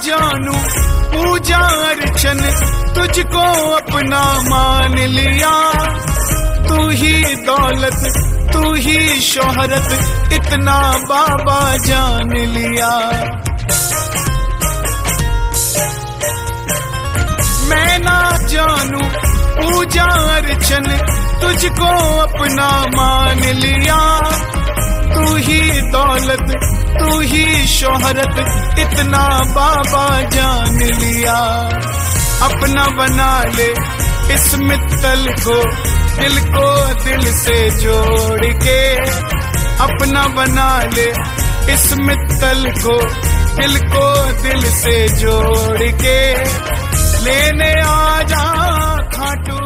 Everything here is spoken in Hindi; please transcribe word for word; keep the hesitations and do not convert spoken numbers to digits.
जानू पूजा अर्चन तुझको अपना मान लिया। तू ही दौलत तू ही शोहरत इतना बाबा जान लिया। मैं ना जानू पूजा अर्चन तुझको अपना मान लिया। तू ही दौलत तू ही शोहरत इतना बाबा जान लिया। अपना बना ले इस मित्तल को दिल को दिल से जोड़ के। अपना बना ले इस मित्तल को दिल को दिल से जोड़ के। लेने आ जा खाटू